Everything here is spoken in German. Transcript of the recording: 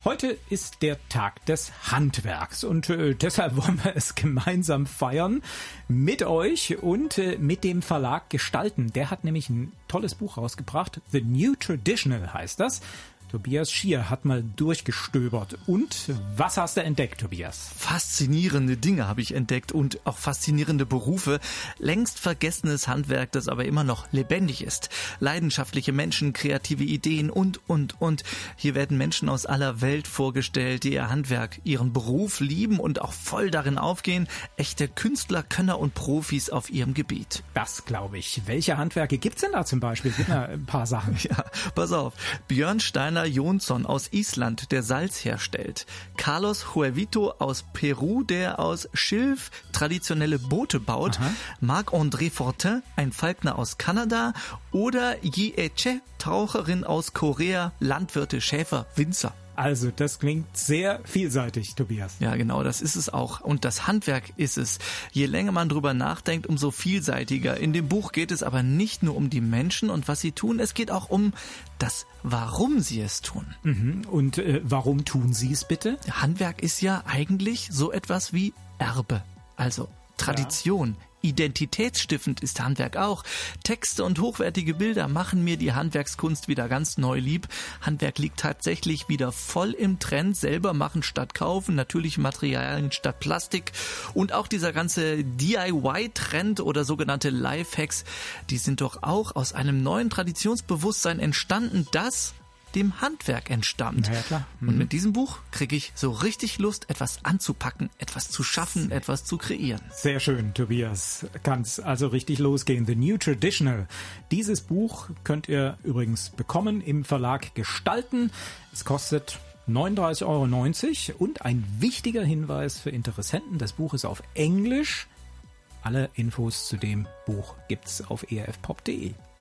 Heute ist der Tag des Handwerks und deshalb wollen wir es gemeinsam feiern mit euch und mit dem Verlag Gestalten. Der hat nämlich ein tolles Buch rausgebracht. The New Traditional heißt das. Tobias Schier hat mal durchgestöbert. Und was hast du entdeckt, Tobias? Faszinierende Dinge habe ich entdeckt und auch faszinierende Berufe. Längst vergessenes Handwerk, das aber immer noch lebendig ist. Leidenschaftliche Menschen, kreative Ideen und. Hier werden Menschen aus aller Welt vorgestellt, die ihr Handwerk, ihren Beruf lieben und auch voll darin aufgehen. Echte Künstler, Könner und Profis auf ihrem Gebiet. Das glaube ich. Welche Handwerke gibt's denn da zum Beispiel? Gibt da ein paar Sachen. Ja, pass auf. Björn Steiner Jonsson aus Island, der Salz herstellt. Carlos Huevito aus Peru, der aus Schilf traditionelle Boote baut. Aha. Marc-André Fortin, ein Falkner aus Kanada. Oder Yi Che, Taucherin aus Korea, Landwirte, Schäfer, Winzer. Also, das klingt sehr vielseitig, Tobias. Ja, genau, das ist es auch. Und das Handwerk ist es. Je länger man drüber nachdenkt, umso vielseitiger. In dem Buch geht es aber nicht nur um die Menschen und was sie tun, es geht auch um das, warum sie es tun. Mhm. Und warum tun sie es bitte? Handwerk ist ja eigentlich so etwas wie Erbe, also Tradition. Ja. Identitätsstiftend ist Handwerk auch. Texte und hochwertige Bilder machen mir die Handwerkskunst wieder ganz neu lieb. Handwerk liegt tatsächlich wieder voll im Trend. Selber machen statt kaufen, natürliche Materialien statt Plastik. Und auch dieser ganze DIY-Trend oder sogenannte Lifehacks, die sind doch auch aus einem neuen Traditionsbewusstsein entstanden, das dem Handwerk entstammt. Ja, klar. Und mit diesem Buch kriege ich so richtig Lust, etwas anzupacken, etwas zu schaffen, etwas zu kreieren. Sehr schön, Tobias. Kann's also richtig losgehen. The New Traditional. Dieses Buch könnt ihr übrigens bekommen im Verlag Gestalten. Es kostet 39,90 € und ein wichtiger Hinweis für Interessenten. Das Buch ist auf Englisch. Alle Infos zu dem Buch gibt's auf erfpop.de.